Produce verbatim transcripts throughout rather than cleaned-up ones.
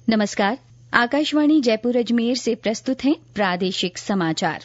नमस्कार। आकाशवाणी जयपुर अजमेर से प्रस्तुत हैं प्रादेशिक समाचार।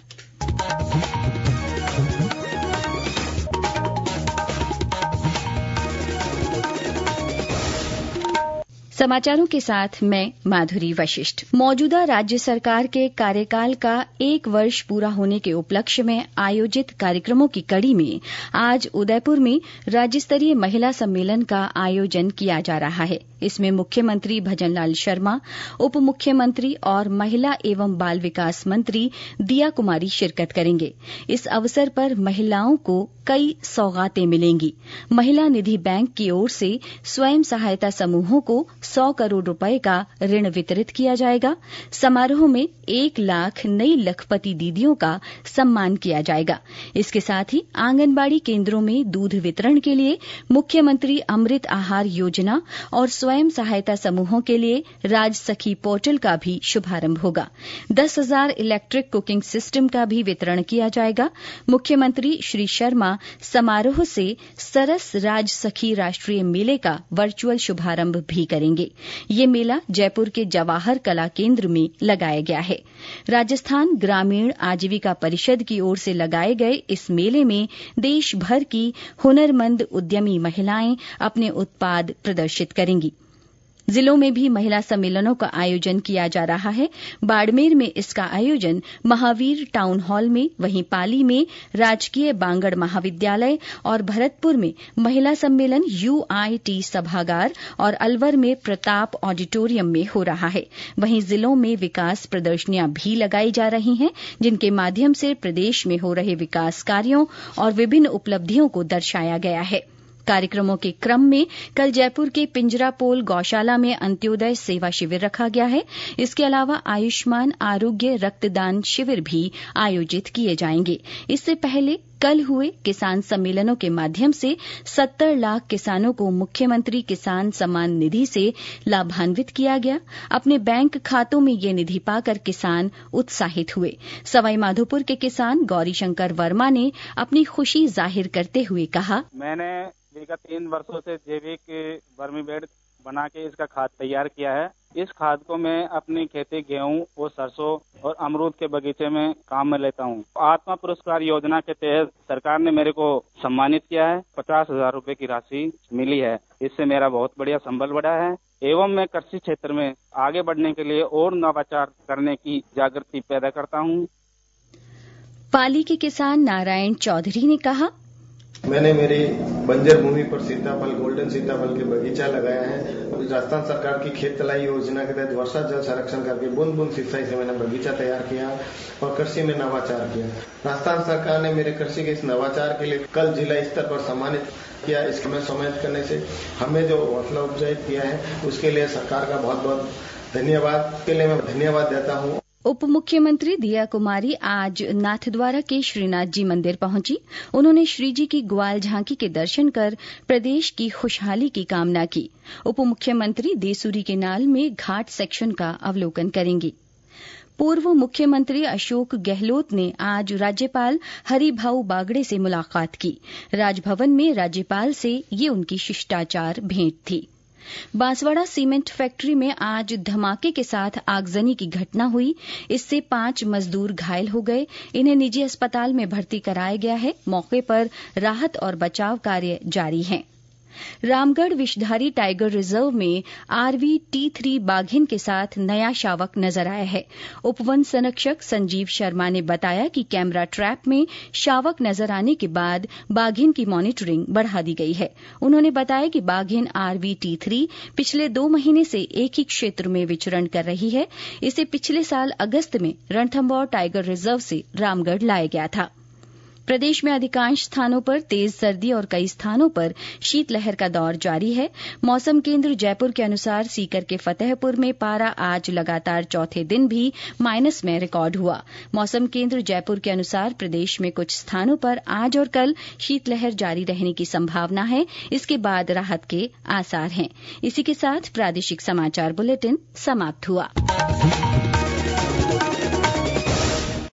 समाचारों के साथ मैं माधुरी वशिष्ठ। मौजूदा राज्य सरकार के कार्यकाल का एक वर्ष पूरा होने के उपलक्ष्य में आयोजित कार्यक्रमों की कड़ी में आज उदयपुर में राज्य स्तरीय महिला सम्मेलन का आयोजन किया जा रहा है। इसमें मुख्यमंत्री भजनलाल शर्मा, उप मुख्यमंत्री और महिला एवं बाल विकास मंत्री दिया कुमारी शिरकत करेंगे। इस अवसर पर महिलाओं को कई सौगातें मिलेंगी। महिला निधि बैंक की ओर से स्वयं सहायता समूहों को सौ करोड़ रुपए का ऋण वितरित किया जाएगा। समारोह में एक लाख नई लखपति दीदियों का सम्मान किया जाएगा। इसके साथ ही आंगनबाड़ी केंद्रों में दूध वितरण के लिए मुख्यमंत्री अमृत आहार योजना और स्वयं सहायता समूहों के लिए राजसखी पोर्टल का भी शुभारंभ होगा। दस हजार इलेक्ट्रिक कुकिंग सिस्टम का भी वितरण किया जाएगा। मुख्यमंत्री श्री शर्मा समारोह से सरस राजसखी राष्ट्रीय मेले का वर्चुअल शुभारंभ भी करेंगे। ये मेला जयपुर के जवाहर कला केंद्र में लगाया गया है। राजस्थान ग्रामीण आजीविका परिषद की ओर से लगाए गए इस मेले में देश भर की हुनरमंद उद्यमी महिलाएं अपने उत्पाद प्रदर्शित करेंगी। जिलों में भी महिला सम्मेलनों का आयोजन किया जा रहा है। बाड़मेर में इसका आयोजन महावीर टाउन हॉल में, वहीं पाली में राजकीय बांगड़ महाविद्यालय और भरतपुर में महिला सम्मेलन यूआईटी सभागार और अलवर में प्रताप ऑडिटोरियम में हो रहा है। वहीं जिलों में विकास प्रदर्शनियां भी लगाई जा रही हैं, जिनके माध्यम से प्रदेश में हो रहे विकास कार्यों और विभिन्न उपलब्धियों को दर्शाया गया है। कार्यक्रमों के क्रम में कल जयपुर के पिंजरापोल गौशाला में अंत्योदय सेवा शिविर रखा गया है। इसके अलावा आयुष्मान आरोग्य रक्तदान शिविर भी आयोजित किए जाएंगे। इससे पहले कल हुए किसान सम्मेलनों के माध्यम से सत्तर लाख किसानों को मुख्यमंत्री किसान सम्मान निधि से लाभान्वित किया गया। अपने बैंक खातों में ये निधि पाकर किसान उत्साहित हुए। सवाईमाधोपुर के किसान गौरीशंकर वर्मा ने अपनी खुशी जाहिर करते हुए कहा, मैंने विगत तीन वर्षों से जैविक वर्मी बेड बना के इसका खाद तैयार किया है। इस खाद को मैं अपनी खेती गेहूं और सरसों और अमरूद के बगीचे में काम में लेता हूं। आत्मा पुरस्कार योजना के तहत सरकार ने मेरे को सम्मानित किया है। पचास हजार रूपये की राशि मिली है। इससे मेरा बहुत बढ़िया संबल बढ़ा है एवं मैं कृषि क्षेत्र में आगे बढ़ने के लिए और नवाचार करने की जागृति पैदा करता हूं। पाली के किसान नारायण चौधरी ने कहा, मैंने मेरी बंजर भूमि पर सीताफल, गोल्डन सीताफल के बगीचा लगाया है। राजस्थान सरकार की खेत तलाई योजना के तहत वर्षा जल संरक्षण करके बूंद बूंद सिंचाई से मैंने बगीचा तैयार किया और कृषि में नवाचार किया। राजस्थान सरकार ने मेरे कृषि के इस नवाचार के लिए कल जिला स्तर पर सम्मानित किया। इसको मैं सम्मानित करने से हमें जो हौसला उपजाई किया है उसके लिए सरकार का बहुत बहुत धन्यवाद के लिए मैं धन्यवाद देता हूँ। उप मुख्यमंत्री दिया कुमारी आज नाथद्वारा के श्रीनाथ जी मंदिर पहुंची। उन्होंने श्री जी की ग्वाल झांकी के दर्शन कर प्रदेश की खुशहाली की कामना की। उप मुख्यमंत्री देसूरी के नाल में घाट सेक्शन का अवलोकन करेंगी। पूर्व मुख्यमंत्री अशोक गहलोत ने आज राज्यपाल हरिभाऊ बागड़े से मुलाकात की। राजभवन में राज्यपाल से ये उनकी शिष्टाचार भेंट थी। बांसवाड़ा सीमेंट फैक्ट्री में आज धमाके के साथ आगजनी की घटना हुई। इससे पांच मजदूर घायल हो गए। इन्हें निजी अस्पताल में भर्ती कराया गया है। मौके पर राहत और बचाव कार्य जारी है। रामगढ़ विषधारी टाइगर रिजर्व में आरवी टी थ्री बाघिन के साथ नया शावक नजर आया है। उपवन संरक्षक संजीव शर्मा ने बताया कि कैमरा ट्रैप में शावक नजर आने के बाद बाघिन की मॉनिटरिंग बढ़ा दी गई है। उन्होंने बताया कि बाघिन आरवी टी थ्री पिछले दो महीने से एक ही क्षेत्र में विचरण कर रही है। इसे पिछले साल अगस्त में रणथंभौर टाइगर रिजर्व से रामगढ़ लाया गया था। प्रदेश में अधिकांश स्थानों पर तेज सर्दी और कई स्थानों पर शीतलहर का दौर जारी है। मौसम केंद्र जयपुर के अनुसार सीकर के फतेहपुर में पारा आज लगातार चौथे दिन भी माइनस में रिकॉर्ड हुआ। मौसम केंद्र जयपुर के अनुसार प्रदेश में कुछ स्थानों पर आज और कल शीतलहर जारी रहने की संभावना है। इसके बाद राहत के आसार हैं। इसी के साथ प्रादेशिक समाचार बुलेटिन समाप्त हुआ।